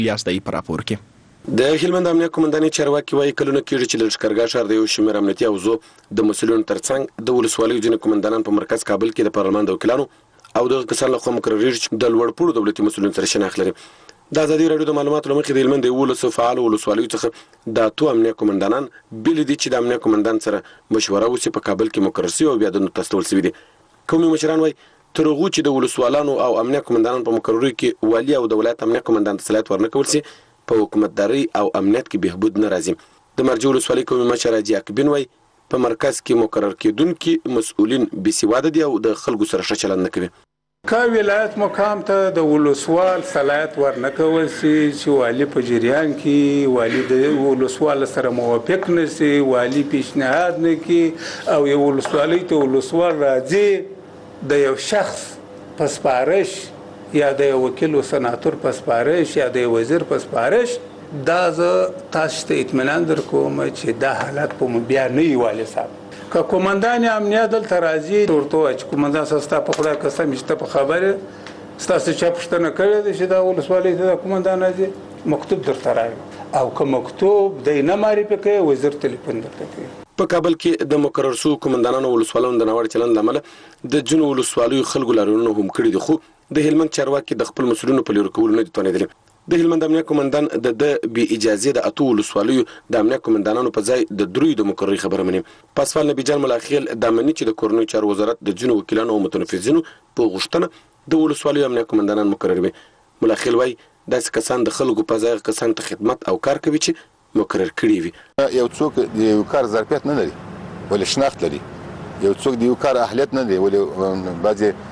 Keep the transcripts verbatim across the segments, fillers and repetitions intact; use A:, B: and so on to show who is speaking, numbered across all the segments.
A: یاست دی په راپور کې
B: د هلمند امنیه قومندانۍ چارواکي وایي کلونه کېږي چې د لښکرګاه ښار د یو شمېر امنیتي حوزو د مسؤلینو ترڅنګ د ولسوالیو ځینې قومندانان په مرکز کابل کې د پارلمان د وکیلانو او دغه کسان له خوا مقرریږي چې د لوړ پوړو دولتي مسؤلینو سره شناخت لري. د ازادي راډیو د معلوماتو له مخې د هلمند د یولسو فعالو ولسوالیو څخه د اتو امنیه قومندانان بېلې دي چې د امنیه قومندان سره مشوره وشي په کابل کې مقرر شوي او بیا دندو ته استول شوي دي. قومي مشران وایي تر هغو چې د ولسوالانو او امنیه قومندانانو په مقررو کې والي او د ولایت امنیه قومندان ته صلاحیت ورنه کول شي په حکومتدارۍ او امنیت کې بهبود نه راځي. د مرجع ولسوالۍ قومي مشر حاجي اکبین وایي په مرکز کې مقرر کېدونکي مسؤلین بېسواده دي او د خلکو سره ښه چلند نه کوي.
C: که ولایت مقام ته د ولسوال صلاحیت ورنه کول شي چې والي په جریان کې والي د ولسوال سره موافق نه شي، والي پیشنهاد نه کړي او یو ولسوالۍ ته ولسوال راځي د یو شخص په سپارش یا د یو وکیل و سناتور په سپارش یا د یو وزیر په سپارش، دا زه تاسو ته اطمینان درکوم چې دا حالت په بیا نه وي. والي صاحب که قومندان امنیه دلته راځي ورته وایي چې قومندان صاحب ستا په خدای قسم چې ته په خبره ستاسو چا پوښتنه کړې ده چې دا ولسوالۍ ته د قومندان راځي، مکتوب درته راوړي او که مکتوب دی نه معرفي کوي وزیر تلیفون درته کوي.
B: په کابل کې د مقرر شوو قومندانانو ولسوالانو د ناوړه چلند له امله د ځینو ولسوالیو خلکو لاریونونه هم کړي دي، خو د هلمند چارواکي د خپل مسؤلینو په لیرې کولو نه دي توانېدلي. د هلمند امنیه قومندان د د بې اجازې د اتو ولسوالیو د امنیه قومندانانو په ځای د دریو د مقررۍ خبره مني. پاسوال نبي جان ملاخیل دا مني چې د کورنیو چارو وزارت د ځینو وکیلانو او متنفذینو په غوښتنه د ولسوالیو امنیه قومندانان مقرروي. ملاخیل وایي داسې کسان د خلکو په ځای کسانو ته خدمت او کار کوي چې مقرر کړي وي.
D: یو څوک د یو کار ظرفیت نه لري ولې شناخت لري، یو څوک د یو کار اهلیت نه لري ولې بعضې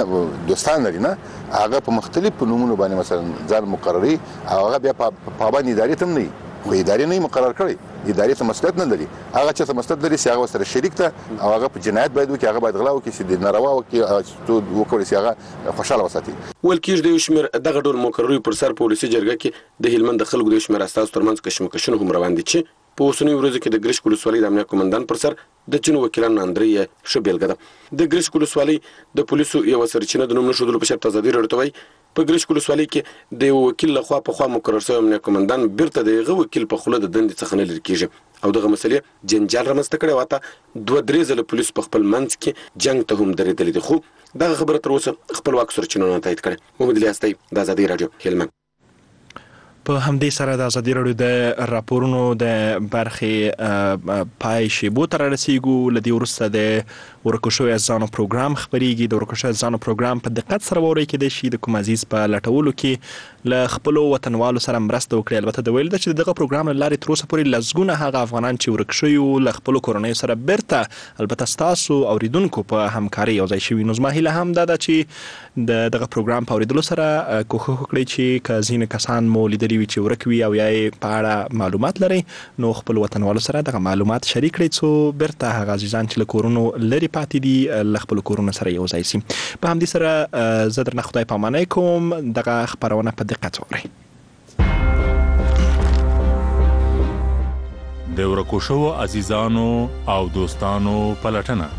D: دوستان لري، نه هغه په مختلفو نومونو باندې مثلا ځان مقرري او هغه بیا پابند ادارې ته هم نه وي، خو ادارې نه مقرر کړی، ادارې ته مسؤلیت نه لري. هغه چې ته مسؤلیت لري چې هغه سره شریک ته او هغه په جنایت باید وکړي، هغه باید غلا وکړي چې د ناروا وکړي وکړي چې هغه خوشاله وساتي.
B: ویل کېږي د یو شمېر دغه ډول مقرریو پر سر په ولسي جرګه کې د هلمند د خلکو د یو شمېر استازو ترمنځ کشمکشونه هم روان دي چې په اوسنیو ورځو کې د ګرشک ولسوالۍ د امنیه قومندان پر سر د ځینو وکیلانو ناندرۍ یې ښه بېلګه ده. د ګرشک ولسوالۍ د پولیسو یوه سرچینه د نوم نه ښودلو په شرط ازادي راډیو ته وایي په ګرشک ولسوالۍ کې د یو وکیل لخوا پخوا مقرر شوی امنیه قومندان بیرته د هغه وکیل په خوله د دندې څخه نه لرې کېږي او دغه مسلې جنجال رامنځته کړی او حتی دوه درې ځله پولیس په خپل منځ کې جنګ ته هم درېدلي دي، خو دغه خبره تر اوسه خپلواکو سرچینو نه تایید کړې. محمد الیاس دی، د ازادي راډیو، هلمند.
A: په همدې سره د ازادي راډیو د راپورونو د برخې پای شیبو ته رارسیږو. له دې وروسته د ورکو شویو عزیزانو پروګرام خپریږي. د ورکو شویو عزیزانو پروګرام په دقت سره واورئ، کیدای شي د کوم عزیز په لټولو کې له خپلو وطنوالو سره مرسته وکړي. البته د ویل ده چې دغه پروګرام له لارې تر اوسه پورې لسګونه هغه افغانان چې ورک شوي وو له خپلو کورنیو سره بیرته البته ستاسو اوریدونکو په همکارۍ یوځای شوي. نو زما هیله هم دا ده چې د دغه پروګرام په اوریدلو سره کوښښ وکړئ چې که ځینې کسان مو لیدلي وي چې ورک وي او یا یې په اړه معلومات لرئ نو خپل وطنوالو سره دغه معلومات شریک کړئ څو بیرته هغه عزیزان چې له کورونو لرې پاتې دي له خپلو کورونو سره یوځای سي. په همدې سره زه درنه خدای پامانۍ کوم. دغه خپرونه په دقت واورئ.
E: د ورکو شوو عزیزانو او دوستانو پلټنه.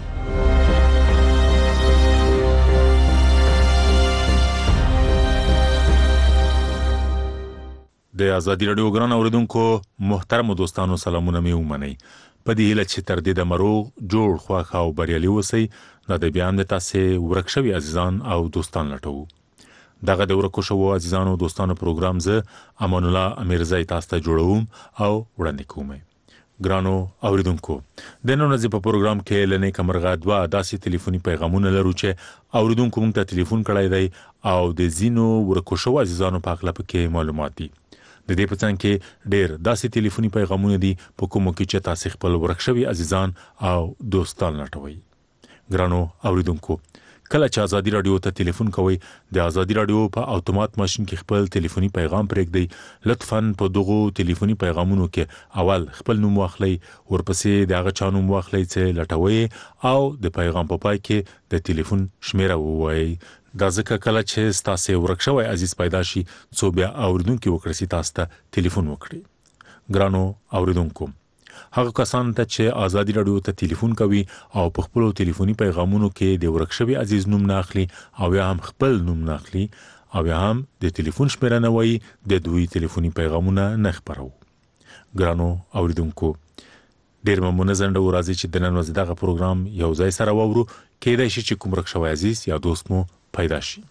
E: د ازادي راډیو ګران اوریدونکو محترم دوستانو سلامونه مې ومنئ. په دې هیله چې تر دې د مروغ جوړ خوښ او بریالي اوسئ. دا د بیان د تاسې ورک شوي عزیزان او دوستان لټوو. دغه د ورکو شوو عزیزانو او دوستانو پروګرام زه امان الله امیرزی تاسو ته جوړوم او وړاندې کوم. ګرانو اوریدونکو د نن ورځې په پروګرام کې لنې کمرغه دوه داسې ټلیفوني پیغامونه لرو چې اوریدونکو موږ ته ټلیفون کړی دی او د ځینو ورکو شوو عزیزانو په اړه پکې معلومات دي. د دې په څنګ کې ډېر داسې ټلیفوني پیغامونه دي په کومو کې چې تاسو خپل ورک شوي عزیزان او دوستان لټوي. ګرانو اوریدونکو کله چې ازادي راډیو ته ټلیفون کوئ د ازادي راډیو په اتومات ماشين کې خپل ټلیفوني پیغام پرېږدئ. لطفاً په دغو ټلیفوني پیغامونو کې اول خپل نوم واخلئ، ورپسې د هغه چا نوم واخلئ چې لټوئ او د پیغام په پای کې د ټلیفون شمیره ووایئ. دا ځکه کله چې ستاسو ورک شوی عزیز پیدا شي څو بیا اوریدونکو وکړي تاسو ته ټلیفون وکړي. ګرانو اوریدونکو هغه کسان ته چې ازادي راډیو ته ټلیفون کوي او په خپل ټلیفوني پیغامونو کې د ورک شوی عزیز نوم نه اخلي او یا هم خپل نوم نه اخلي او یا هم د ټلیفون شمیره نه وای د دوی ټلیفوني پیغامونه نه خبرو. ګرانو اوریدونکو ډیر ممنونه زنده ورازي چې د نن ورځې دغه پروګرام یو ځای سره وورو کېدای شي چې کوم رښتوي عزیز یا دوست مو پیدا شي.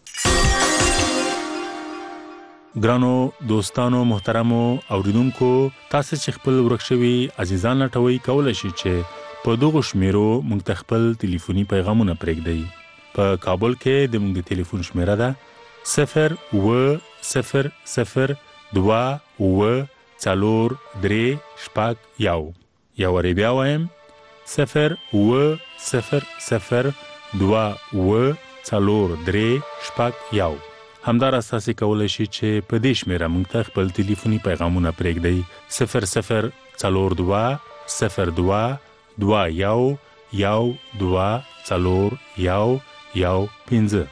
E: ګرانو دوستانو محترمو اوریدونکو تاسو چې خپل ورکشوي عزیزان لټوي کولای شي چې په دغه شمیرو موږ ته خپل ټلیفوني پیغامونه پرېږدئ. په کابل کې د موږ ټلیفون شمیره ده صفر و صفر صفر دوا و څلور درې شپږ یو. یا وری بیا وایم صفر و صفر صفر دوا و څلور درې شپږ یو. همدار اساسي کولای شي چې په دې شمیره موږ ته خپل ټلیفوني پیغامونه پرېږدئ صفر صفر څلور دوا صفر دوا دوا یو یو دوا څلور یو یو پنځه.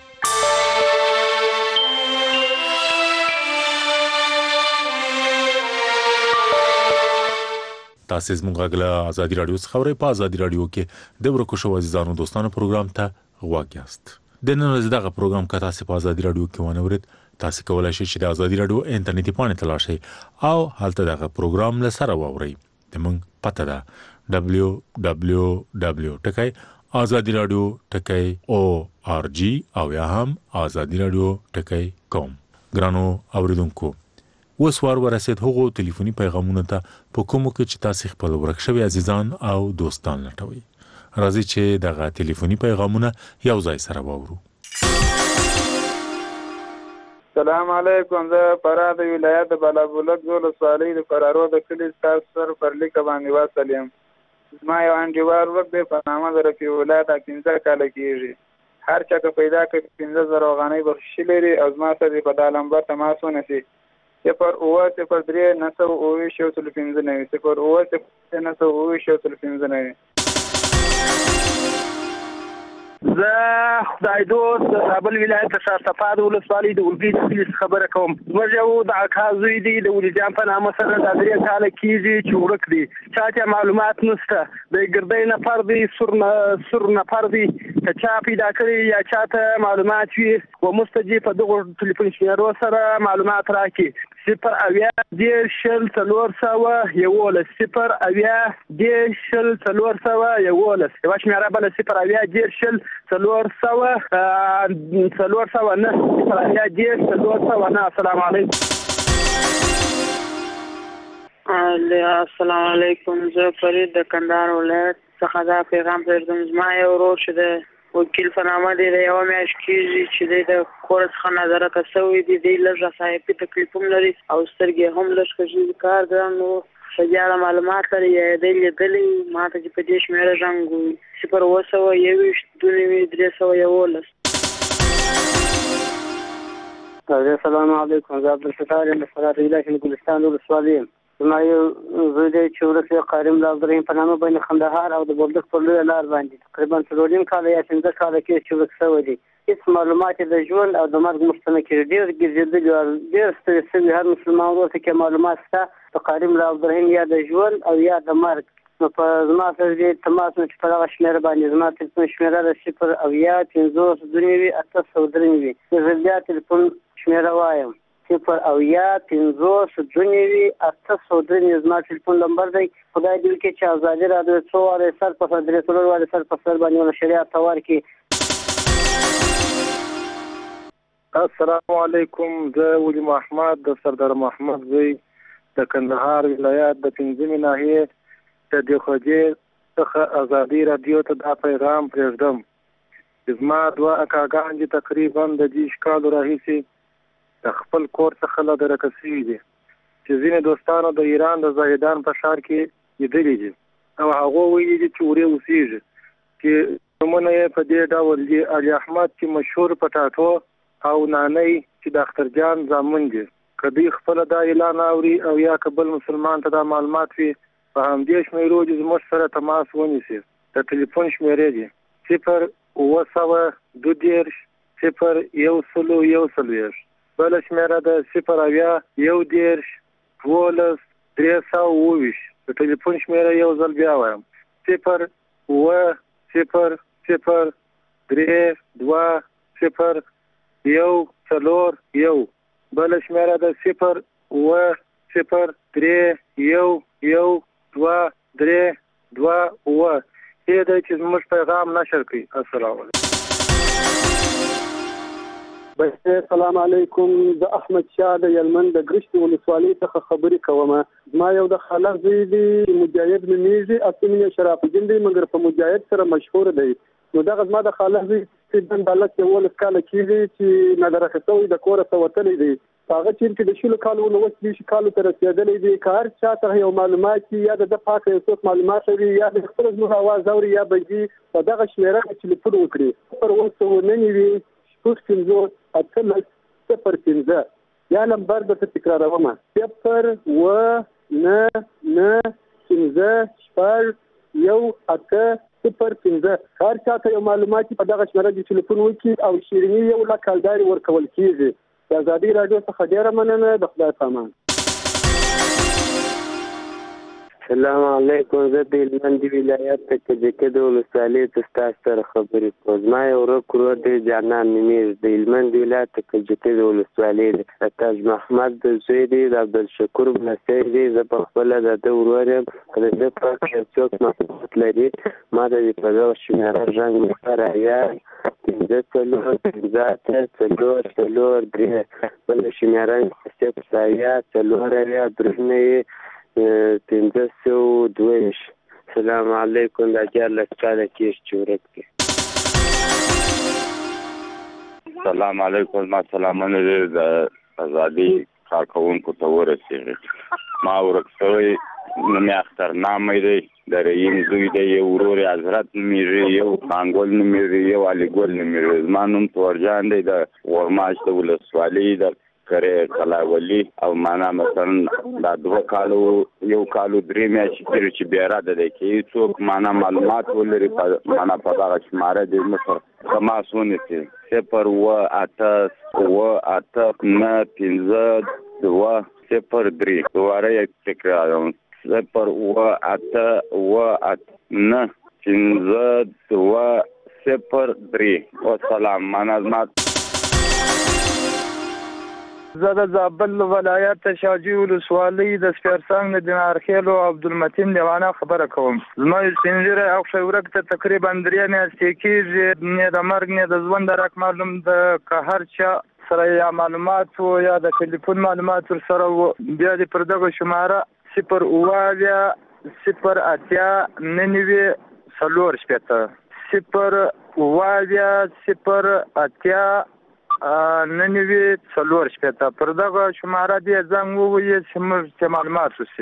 E: تاسو زموږ غږ آزادي رادیو څخه اورئ. په آزادي رادیو کې د ورکو شو عزیزانو دوستانو پروګرام ته غوږ یاست. د نن ورځې دغه پروګرام که تاسو په آزادي رادیو کې ونه اورئ تاسو کولای شئ چې د آزادي رادیو انټرنیټي پاڼې ته لاړ شئ او هلته دغه پروګرام له سره واورئ. زموږ پته ده دبليو دبليو دبليو ټکی آزادي رادیو ټکی او آر جی او یا هم آزادي رادیو ټکی کوم. ګرانو اوریدونکو اوس وار ورسید هغو ټلیفوني پیغامونو ته په کومو کې چې تاسو خپل ورکشوي عزیزان او دوستان لټوي. راځي چې دغه ټلیفوني پیغامونه یو ځای سره واورو.
F: السلام علیکم. زه فراه د ولایت د بلابولک ولسوالۍ د فرارو د کلي ستاسو سره پر لیک باندې واصل یم. زما یو انډیوال ورک دی په نامه د رفیع الله دا پنځه کاله کېږي. هر چا که پیدا کړي پنځه زره افغانۍ بخښي لري او زما سره په دا نمبر تماس ونیسي صفر اوه صفر درې نهه سوه اوه ویشت یو سل پنځه نوي صفر اوه صفر نهه سوه اوه ویشت یو سل پنځه نوي.
G: زه خدای دوست د کابل ولایت د شارصفاد ولسوالۍ د اولګي د کلي خبره کوم. زموږ یو د اکا زوی دی د ولي جان په نامه سره د درې کاله کېږي چې ورک دی. چا ته معلومات نشته. د ګردۍ نفر دی سور نه سور نفر دی که چا پیدا کړي یا چا ته معلومات وي و مستجیب په دغه ټلیفون شمیرو سره معلومات راکړي. صفر اویا دېرش شل څلور سوه یولس صفر اویا دېرش شل څلور سوه یولس. یوه شمیره بله صفر اویا دېرش شل څلور سوه څلور سوه نه صفر اویا دېرش څلور سوه نه. السلام علیکم.
H: السلام علیکم. زه فرید د کندهار ولایت څخه دا پیغام پرېږدم. زما یو ورور چې د وکیل په نامه دی د یوه میاشت کېږي چې دی د کور څخه نظارته شوی دی. دی لږ صحیفي تکلیف هم لري او سترګې هم لږ کږي. کار ګران و په دې اړه معلومات لري یا دی لیدلی ما ته چې په دې شمېره زنګ ووایي صفر اوه سوه یوویشت دوه نوي درې سوه یولس.
I: السلام علیکم. زه عبدالستار یم د فراه ولایت د ګلستان ولسوالۍ یم. زما یو زوی دی چې ورک دی قارم عبدالرحیم په نامه بین خندهار او د بولدک پر لویه لار باندې تقریبا څلور نیم کاله یا پنځه کاله کې چې ورک شوی دی. هېڅ معلومات یې د ژوند او د مرګ موږ ته نه کېږي. ډېر ګرځېدلي او ډېر ستړي شوي هر مسلمان ورور ته کې معلومات شته د قارم عبدالرحیم یا د ژوند او یا د مرګ. نو په زما سره دې تماس نه چې په دغه شمېره باندې زما تلیفون شمېره ده صفر اویا پنځوس دوه نوي اته سوه درې نوي. زه بیا تلیفون شمېره وایم صفر اویا پنځوس دوه نوي اته سوه درې نوي زما ټلیفون نمبر دی. خدای دې وکړي چې ازادي راډیو څو وارې سر په سر درې څلور وارې سر په سر باندې ونه شریعت ته ورکړي.
F: السلام علیکم. زه ولي محمد د سردار محمد زوی د کندهار ولایت د پنځمې ناحیې د دیخوجې څخه ازادي راډیو ته دا پیغام پرېږدم. زما دوه اکاګان دي تقریبا د دېرش کالو راهیسې د خپل کور څخه له درکه شوي دي چې ځینې دوستانو د ایران د زاهدان په ښار کې لیدلي دي او هغو ویلي دي چې ورې اوسېږي چې نومونه یې په دې ډول دي: علي احمد چې مشهور پټاټو او نانی چې د اخترجان زامن دي. که دوی خپله دا اعلان اوري او یا که بل مسلمان ته دا معلومات وي په همدې شمېرو دې زموږ سره تماس ونیسي. د ټلیفون شمېرې دي صفر اوه سوه دوه دېرش صفر یو سلو یو څلوېښت. بله شمېره ده صفر اویا یو دېرش دولس درې سوه اوه ویشت. د ټلیفون شمېره یو ځل بیا وایم صفر اوه صفر صفر درې دوه صفر یو څلور یو. بل شمیره ده صفر اوه صفر درې یو یو دوه درې دوه اوه. دې دی چې زموږ پیغام نشر کړي. السلام علیکم.
J: السلام علیکم. زه احمد شاه د یلمن د ګرشت ولسوالۍ څخه خبرې کوم. زما یو د خاله زوی دی مجاهد نومیږي، اصل یې شرف الدین دی مګر په مجاهد سره مشهور دی. نو دغه زما د خاله زوی چې د الله کې ولس کاله کېږي چې نظر اخیستوي د کوره څه وتلی دی. هغه چې د شلو کالو نو وس دي کالو ته رسېدلی دی. که هر چا ته یو معلومات یا د پاکه یو څوک معلومات لري یا د خپل زموږ اواز اوري یا بګي په دغه شمیره کې ټلیفون وکړي پر اوس ونني وي شپږ پنځوس اتلس صفر پنځه. یا نمبر درته تکراروم صفر اوه نه نه پنځه شپږ یو اته صفر پنځه. هر چا ته یو معلومات په دغه شمیره کې ټلیفون وکړي او شیریني یو لا کالداري ورکول کېږي. د ازادي راډیو څخه ډیره مننه. د خدای په امان.
K: السلام علیکم. زه د هلمند ولایت د کجکي ولسوالۍ څخه ستاسو سره خبرې کوم. زما یو ورک ورور دی جانان نومیږي، د هلمند ولایت د کجکي ولسوالۍ دی. د تاج محمد د زوی دی، د عبدالشکور بلسی دی. زه په خپله د ده ورور یم. که د ده په یو څوک معلومات لري ما ته د په دغه شمیره غږ مختار اویا پنځه څلور پنځه اته څلور څلور درې. بله شمیره صفر اویا څلور اویا درې یې پنځه سوه دوه ویشت. السلام علیکم. دا دیارلس کاله کېږي چې ورک دی.
L: السلام علیکم. ما سلامونه د ازادي کارکوونکو ته ورسېږي. ما ورک شوی نوم یې اخترنامه دی، د رحیم زوی دی. یو ورور یې حضرت نومیږي، یو خانګل نومیږي، یو علي ګل نومیږي. زما نوم تورجان دی، د غورماش د ولسوالۍ د کرې کلاولي. او معنا مثلا دا دوه کالو یو کالو درې میاشتې تېرې چې بې اراده دی که هېڅ څوک معنا معلومات ولري معنا په دغه شماره دی مصر تماس ونیسي. صفر اوه اته اوه اته نه پنځه دوه صفر درې. دوباره یې تکراروم صفر اوه اته اوه اته نه پنځه دوه صفر درې. والسلام. معنا زما
F: زه د زابل ولایت شاجوی ولسوالۍ د سپیرڅنګ د دینارخیل او عبدالمتین دیوانه خبره کوم. زما یو سپین ږیری اخښی ورک ته تقریبا درې میاشتې کېږي. نه د مرګ نه د ژوند درک معلوم ده. که هر چا سره یا معلومات و یا د ټلیفون معلومات ورسره و بیا دې پر دغه شماره صفر اوه اویا صفر اتیا نه نوي څلور شپېته صفر اوه اویا صفر اتیا نه نوي څلور شپېته پر دغه شماره دې زنګ ووهي چې موږ ته معلومات وشي.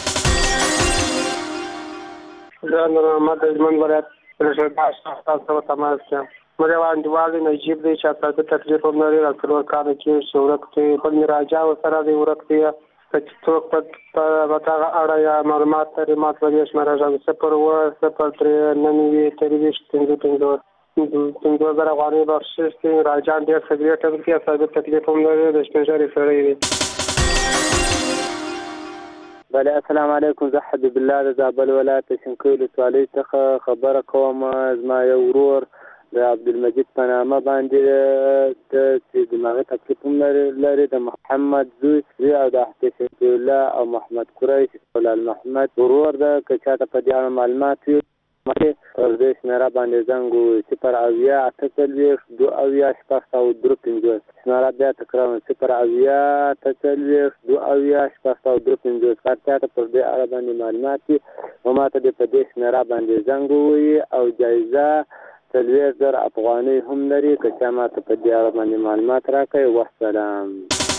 M: زه نور محمد د هلمند ولایت تاسو سره تماس یم. مې یو انډیوال نجیب دی چې تاسو ته تکلیف هم لري. څلور کاله کېږي چې ورک دی. بل مې راجا ورسره دی ورک دی. که څوک په دغه اړه یا معلومات لري ما ته په دې شمېره غږ صفر اوه صفر درې نه نوي څلوېښت پنځه پنځوس پنځه زره افغانۍ بخشش دی. راجان ډېر سګرېټ هم کوي، ثابت تکلیف هم لري، د سپین ږیری سړی دی.
K: بله السلام علیکم. زه حبیب الله د زابل ولایت د شینکۍ ولسوالۍ څخه خبره کوم. زما یو ورور د عبدالمجید په نامه باندې چې دماغي تکلیف هم لري، د محمد زوی او د احتیاط الله او محمد قریش جلال محمد ورور ده. که چاته په دې اړه معلومات وي پر دې شمېره باندې زنګ ووهي صفر اویا اته څلوېښت دوه اویا شپږ سوه درې پنځوس. شمېره بیا تکراروم صفر اویا اته څلوېښت دوه اویا شپږ سوه درې پنځوس. هر چاته پر دې اړه باندې معلومات وي نو ما ته دې په دې شمېره باندې زنګ ووهي او جایزه څلوېښت زره افغانۍ هم لري. که چا ما ته په دې اړه باندې معلومات راکوي. والسلام.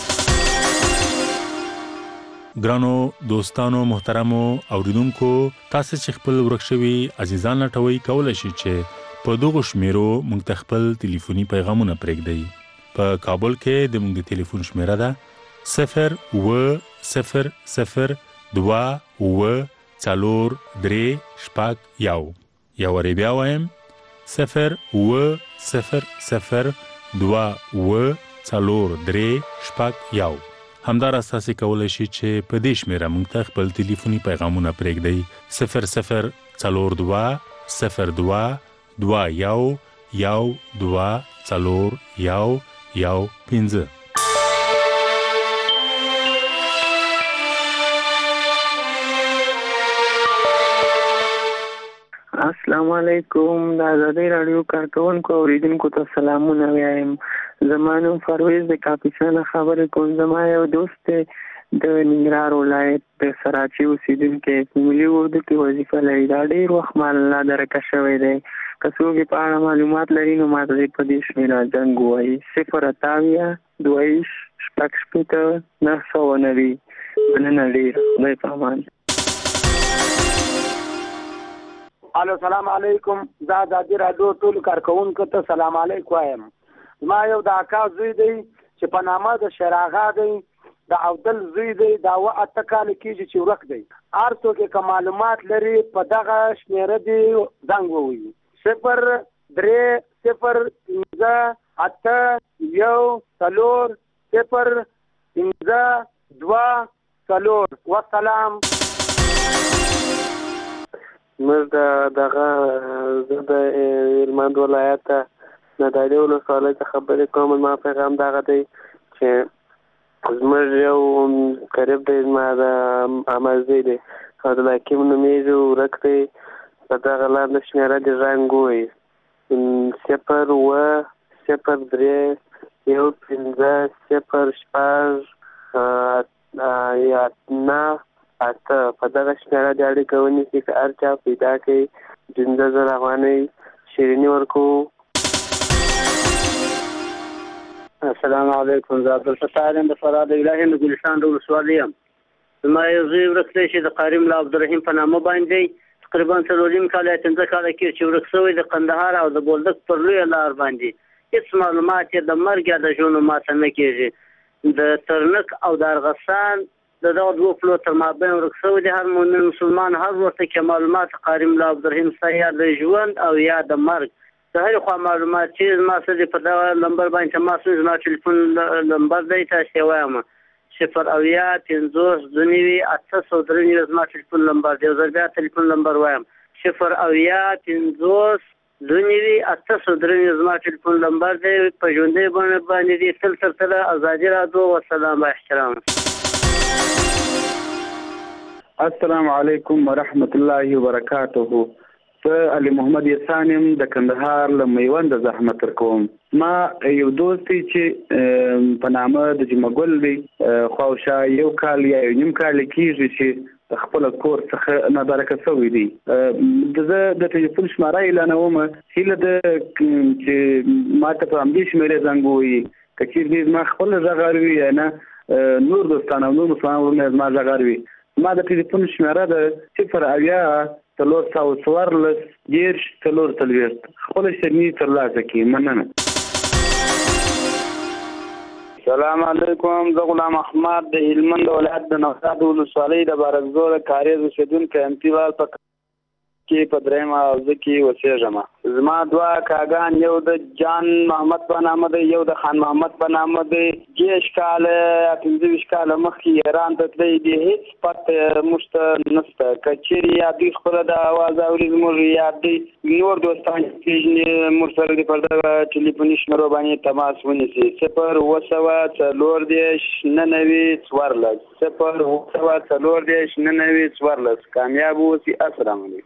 E: ګرانو دوستانو محترمو اوریدونکو، تاسو چې خپل ورک شوي عزیزان لټوي کولای شئ چې په دغه شمیرو موږ ته خپل ټلیفوني پیغامونه پرېږدئ. په کابل کې د موږ د ټلیفون شمیره ده صفر اوه صفر صفر دوه اوه څلور درې شپږ یو. یو وارې بیا وایم صفر اوه صفر صفر دوه اوه څلور درې شپږ یو. همداراز تاسو کولای شئ چې په دې شمیره موږ ته خپل ټلیفوني پیغامونه پرېږدئ صفر صفر څلور دوه صفر دوه دوه یو یو دوه څلور یو یو پنځه.
N: السلام علیکم. د آزادۍ راډیو کارکونکو اوریدونکو ته سلامونه وایم. زما نوم فرویز د کاپیسا خبرې کوم. زما یو دوست د ننګرهار ولایت د سراچي اوسیدونکی په ملي اردو کې وظیفه لري. دا ډېر وخت مال الله درکه شوی دی. که څوک یې په اړه معلومات لري نو ماته یې په دې شمېره زنګ ووایي. صفر اته اویا دوه ویشت شپږ شپېته نهه سوه نوي. مننه ډېره. خدای په امان.
O: الو سلام علیکم. زه آزادي راډیو ټول کارکونکو ته سلام علیکم وایم. ما یو د اکا زوی دی چې په نامه د شراغا دی، د عبدل زوی دی، دا و اته کال کېږي چې ورک دی. هر څوک که معلومات لري په دغه شمېره دی زنګ ووهي. صفر درې صفر پنځه اته یو څلور صفر پنځه دوه څلور. وسلام.
K: موږ د دغه زه د هلمند ولایت د نادعلي ولسوالۍ څخه خبرې کوم. زما پیغام دغه دی چې زموږ یو قریب دی، زما د عمرزی دی، عبدالحکیم نومیږي، ورک دی. په دغه لاندې شمېره دې زنګ ووهي. صفر اووه صفر درې یو پنځه صفر شپږ یا نهه اته. په دغه شمېره د اړیکه ونیسي. که هر چا پیدا کوي پنځه زره افغانۍ شیریني ورکوو.
I: السلام علیکم. زه عبدالفتاح یم د فراه د الهي د ګلستان د ولسوالۍ یم. زما یو زوی ورک دی چې د قارم له عبدالرحیم په نامه باندې تقریبا څلور نیم کال یا پنځه کاله کېږي چې ورک شوی د قندهار او د بولدک پر لویه لار باندې. هېڅ معلومات یې د مرګ یا د ژوند ماته نه کېږي. د ترنک او د ارغستان د دغه دوه پلو تر مابین ورک شوی دی. هر مؤمن مسلمان هر ورته کې معلومات قارم له عبدالرحیم ستا یا د ژوند او یا د مرګ د هرې خوا معلومات چې زما څه دي په دغه نمبر باندې تماس وکړئ. زما ټلیفون نمبر دی، تاسې یې وایم صفر اویا پنځوس دوه نوي اته سوه درې نوي زما ټلیفون نمبر دی. یو ځل بیا ټلیفون نمبر وایم صفر اویا پنځوس دوه نوي اته سوه درې نوي زما ټلیفون نمبر دی. په ژوندۍ بڼه باندې دی. تل تر تله ازادي راډیو. والسلام با احترام.
P: السلام علیکم ورحمت الله وبرکاته. زه علي محمد یسان یم د کندهار له میوند زحمت ورکوم. ما یو دوست دی چې په نامه د جمعګل دی، خواوشا یو کال یا یو نیم کال کېږي چې خپل کور څخه نادرکه شوی دی. زه د ټلیفون شماره اعلانوم، هیله ده چې ما ته په همدې شمېرې زنګ ووهي. که چېرې زما خپل غږ اوري یا نه نور دوستان او نور مسلمان وروڼه زما غږ اوري، ما د ټلیفون شمېره ده صفر اویا څلور سوه څوارلس دېرش څلور څلوېښت. خپله شیریني ترلاسه کړي. مننه.
Q: سلام علیکم. زه غلام احمد د هلمند ولایت د نوزاد ولسوالۍ د بارکزور کاریز اوسېدونکی یم. تیوال په کې په درېیمه حوزه کې اوسېږم. زما دوه کاګان، یو د جان محمد په نامه دی، یو د خان محمد په نامه دی. دېرش کاله یا پنځه ویشت کاله مخکې ایران ته تللی دی. هېڅ پته موږ ته نشته. که چېرې یا دوی خپله د اواز اوري زموږ یا دوی نور دوستان پېژني موږ سره دې پر دغه ټلیفوني شمېرو باندې تماس ونیسي. صفر اووه سوه څلور دېرش نهه نوي څوارلس. صفر اووه سوه څلور دېرش نهه نوي څوارلس. کامیاب اوسئ. السلام علیکم.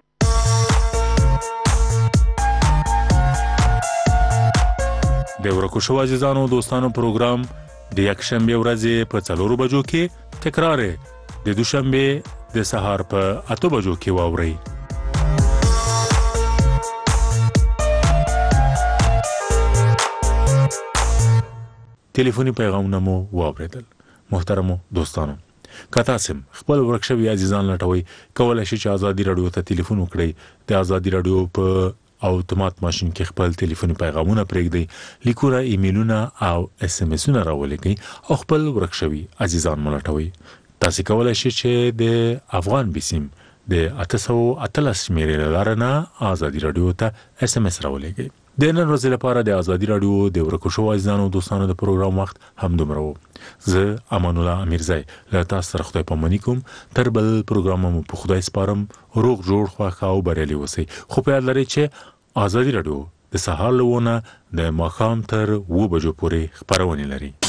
E: د ورکو شو عزیزانو دوستانو پروګرام د یکشنبه ورځې په څلورو بجو کې تکرار د دوشنبه د سهار په اته بجو کې واوري. ټلیفوني پیغامونه مو واوریدل. محترمو دوستانو، که تاسو خپل ورکشوي عزیزان لټوي، کولای شئ چې آزادي رادیو ته ټلیفون وکړئ. د آزادي رادیو په اوتومات ماشين کې خپل ټلیفوني پیغامونه پرېږدئ، لیکونه، ایمیلونه او اس ام اسونه راولېږئ او خپل ورکشوي عزیزان ملټوي. تاسو کولای شئ چې د افغان بسیم د اته سوه اتلس شمېرې له لارې نه آزادي رادیو ته اس ام اس راولېږئ. د نن ورځې لپاره د آزادي رادیو د ورکو شو عزیزانو دوستانو د پروګرام وخت همدومره و. زه امان الله امیرزی له تاسو سره خدای پاماني کوم. تر بل پروګرام مو په خدای سپارم. روغ جوړ خوښ او بریالي اوسئ. خو په یاد لرئ چې آزادي رادیو د سهار لونه د ماښام تر و بجو پورې خبرونه لري.